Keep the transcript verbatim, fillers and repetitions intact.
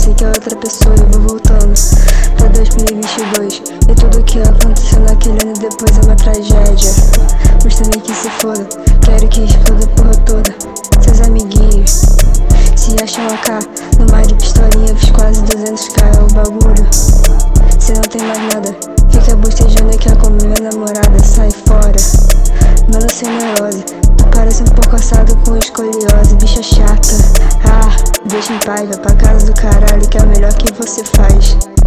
sei que é outra pessoa. Eu vou voltando pra dois mil e vinte e dois, e tudo que aconteceu naquele ano depois é uma tragédia. Mas também que se foda, quero que exploda a porra toda. Seus amiguinhos se acham A K, no mar de pistolinha fiz quase duzentos k. É o bagulho, cê não tem mais nada, fica bostejando e quer comer minha namorada. Sai fora, mano, sem neurose. Tu parece um pouco assado com escoliose, bicha chata. Ah, deixa em paz, vai pra casa do caralho, que é o melhor que você faz.